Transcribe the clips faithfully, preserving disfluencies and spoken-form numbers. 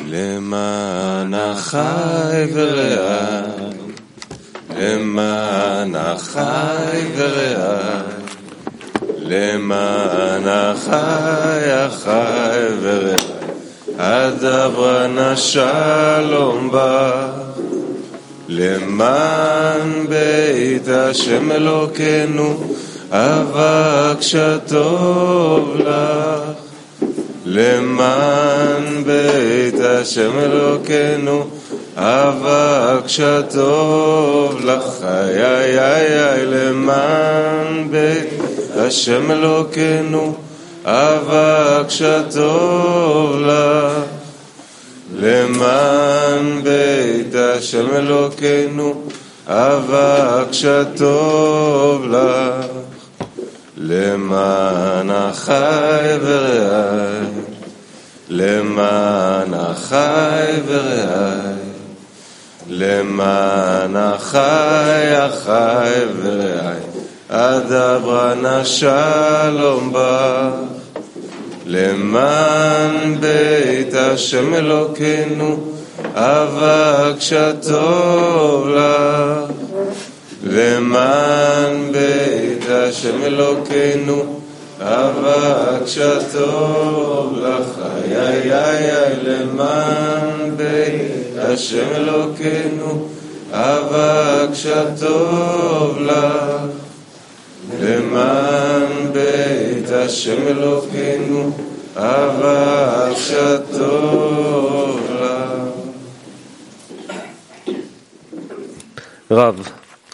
למען החי ורעי, למען החי ורעי, למען החי החי ורעי, אדברה נא שלום בך, למען בית השם אלוקינו, אבקשה טוב לך, למען בית השם אלוקינו, אבקשה טוב לך, איי איי איי, למען בית השם אלוקינו, אבקשה טוב לך, למען בית השם אלוקינו, אבקשה טוב לך, למען החי ורעי, למען החי ורעי, למען החי החי ורעי, אדברה נא שלום בך, למען בית השם אלוקינו, אבקשה טוב לך, למען בית השם אלוקינו, אבקשה טוב לך, איי איי איי, למען בית השם אלוקינו, אבקשה טוב לך, למען בית השם אלוקינו, אבקשה טוב לך. רב,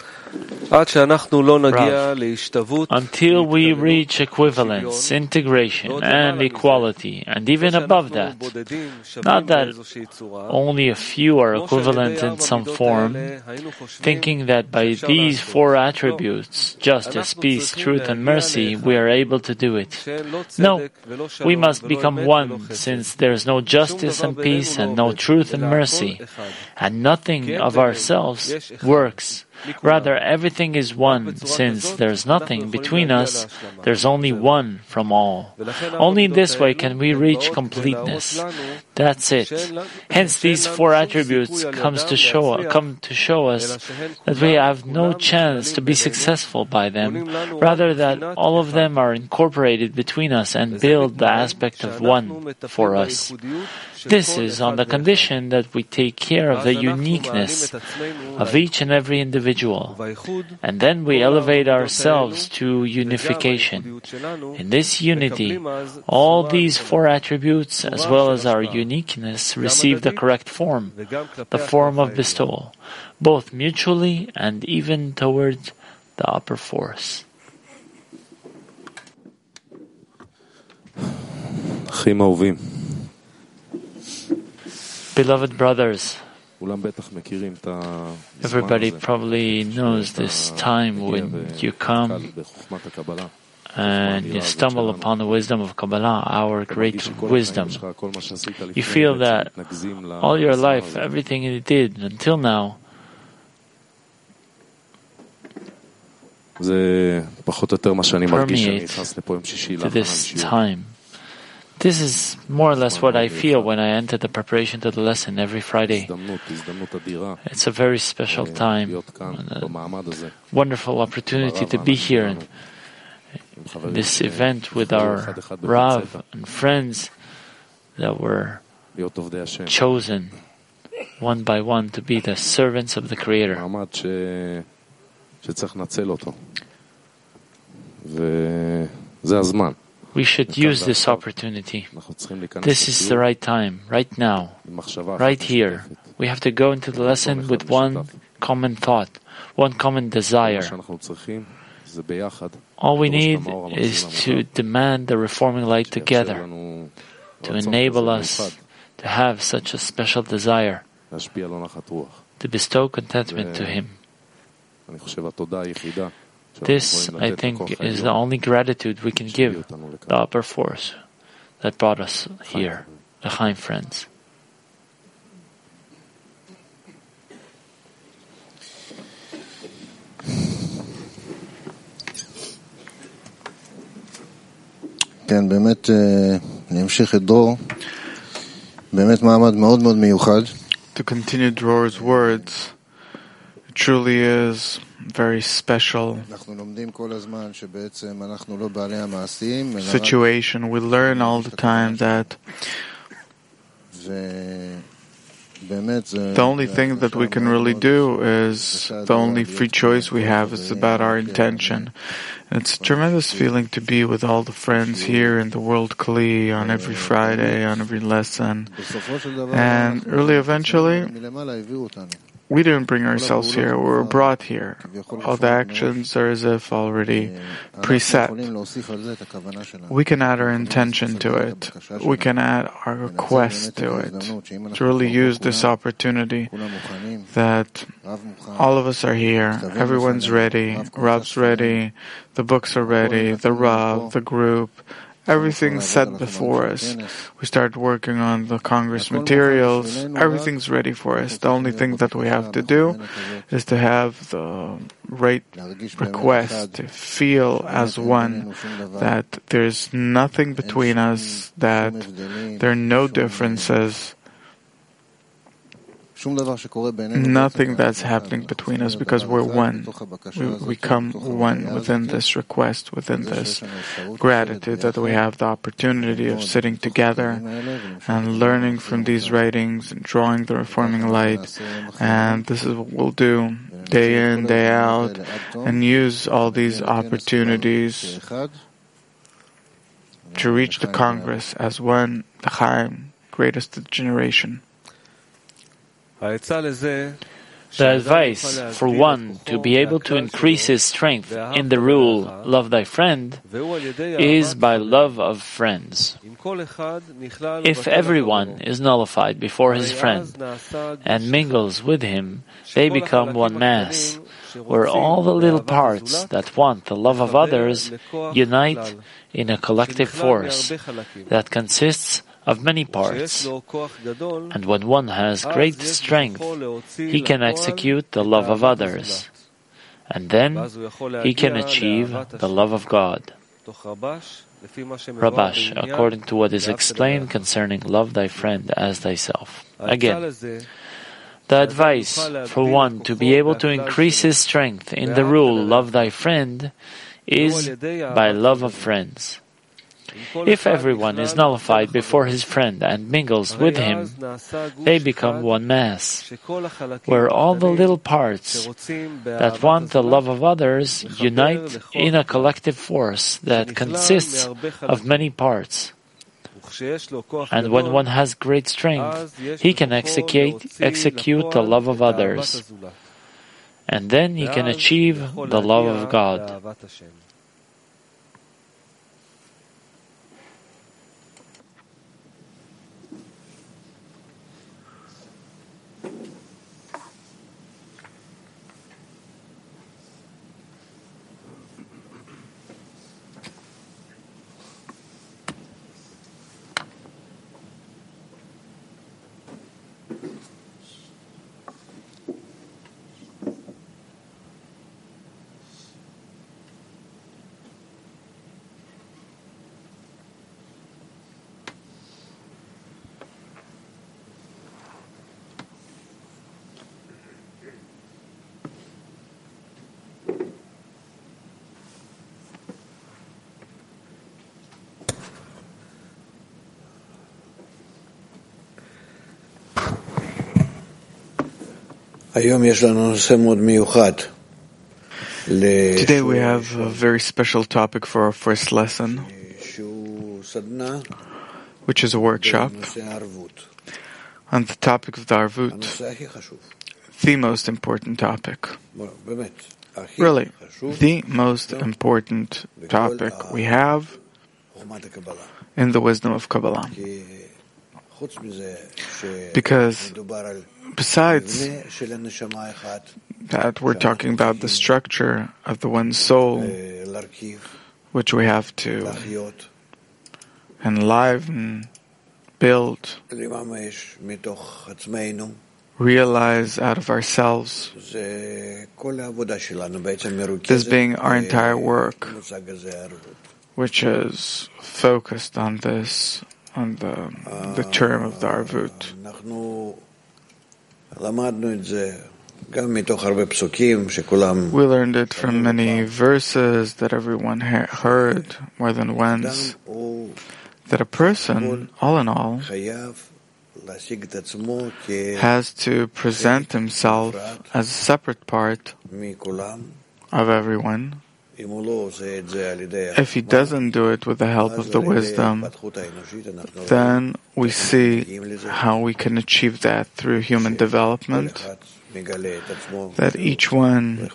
Rav, until we reach equivalence, integration, and equality, and even above that, not that only a few are equivalent in some form, thinking that by these four attributes, justice, peace, truth, and mercy, we are able to do it. No, we must become one, since there is no justice and peace, and no truth and mercy, and nothing of ourselves works. Rather, everything is one, since there is nothing between us, there is only one from all. Only in this way can we reach completeness. That's it. Hence, these four attributes comes to show, come to show us that we have no chance to be successful by them, rather that all of them are incorporated between us and build the aspect of one for us. This is on the condition that we take care of the uniqueness of each and every individual, and then we elevate ourselves to unification. In this unity, all these four attributes, as well as our uniqueness, receive the correct form, the form of bestowal, both mutually and even towards the upper force. Beloved brothers, everybody probably knows this time when you come and you stumble upon the wisdom of Kabbalah, our great wisdom. You feel that all your life, everything you did until now, permeates to this time. This is more or less what I feel when I enter the preparation to the lesson every Friday. It's a very special time, a wonderful opportunity to be here in this event with our Rav and friends that were chosen one by one to be the servants of the Creator. We should use this opportunity. This is the right time, right now, right here. We have to go into the lesson with one common thought, one common desire. All we need is to demand the reforming light together, to enable us to have such a special desire, to bestow contentment to Him. This, I think, is the only gratitude we can give the upper force that brought us here, the Chaim friends. כן, באמת, נמשיך את דרור. To continue Dror's words, it truly is very special situation. We learn all the time that the only thing that we can really do is, the only free choice we have is about our intention. And it's a tremendous feeling to be with all the friends here in the World Kli on every Friday, on every lesson. And really, eventually, we didn't bring ourselves here, we were brought here. All the actions are as if already preset. We can add our intention to it. We can add our request to it. To really use this opportunity that all of us are here, everyone's ready, Rab's ready, the books are ready, the Rab, the group, everything's set before us. We start working on the Congress materials. Everything's ready for us. The only thing that we have to do is to have the right request, to feel as one, that there's nothing between us, that there are no differences, nothing that's happening between us, because we're one. We become one within this request, within this gratitude that we have the opportunity of sitting together and learning from these writings and drawing the reforming light. And this is what we'll do day in, day out, and use all these opportunities to reach the Congress as one, the Chaim, greatest generation. The advice for one to be able to increase his strength in the rule, love thy friend, is by love of friends. If everyone is nullified before his friend and mingles with him, they become one mass, where all the little parts that want the love of others unite in a collective force that consists of many parts. And when one has great strength, he can execute the love of others, and then he can achieve the love of God. Rabash, according to what is explained concerning love thy friend as thyself. Again, the advice for one to be able to increase his strength in the rule, love thy friend, is by love of friends. If everyone is nullified before his friend and mingles with him, they become one mass, where all the little parts that want the love of others unite in a collective force that consists of many parts. And when one has great strength, he can execute, execute the love of others, and then he can achieve the love of God. Today we have a very special topic for our first lesson, which is a workshop on the topic of the Arvut, the most important topic. Really, the most important topic we have in the wisdom of Kabbalah. Because besides that, we're talking about the structure of the one soul, which we have to enliven, build, realize out of ourselves. This being our entire work, which is focused on this on the, the term of the Arvut. We learned it from many verses that everyone ha- heard more than once, that a person, all in all, has to present himself as a separate part of everyone. If he doesn't do it with the help of the wisdom, then we see how we can achieve that through human development, that each one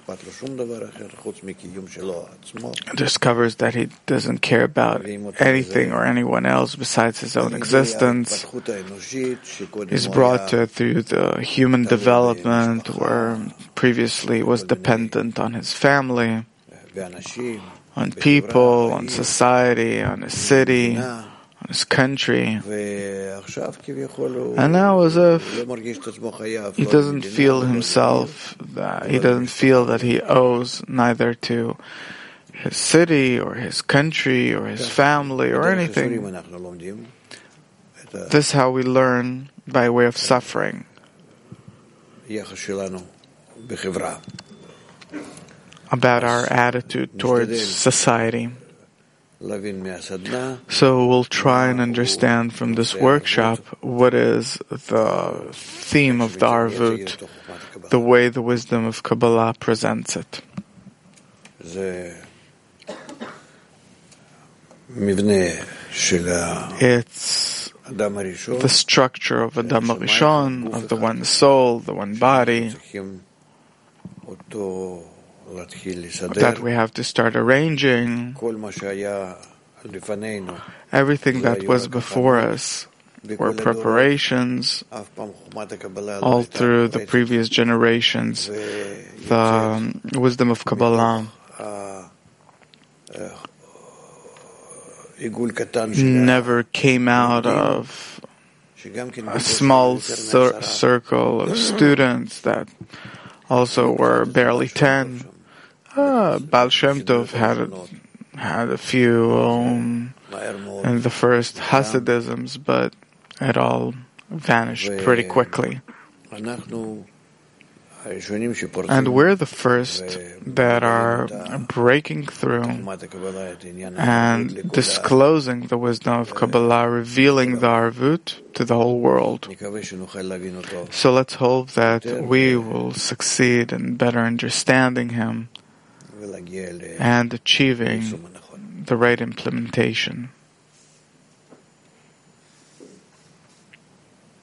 discovers that he doesn't care about anything or anyone else besides his own existence, is brought to through the human development where previously was dependent on his family, on people, on society, on his city, on his country. And now as if he doesn't feel himself, that he doesn't feel that he owes neither to his city or his country or his family or anything. This is how we learn by way of suffering about our attitude towards society. So we'll try and understand from this workshop what is the theme of the Arvut, the way the wisdom of Kabbalah presents it. It's the structure of Adam HaRishon, of the one soul, the one body, that we have to start arranging. Everything that was before us were preparations all through the previous generations. The wisdom of Kabbalah never came out of a small cir- circle of students that also were barely ten. Ah, Baal Shem Tov had a, had a few um, in the first Hasidisms, but it all vanished pretty quickly. And we're the first that are breaking through and disclosing the wisdom of Kabbalah, revealing the Arvut to the whole world. So let's hope that we will succeed in better understanding him and achieving the right implementation.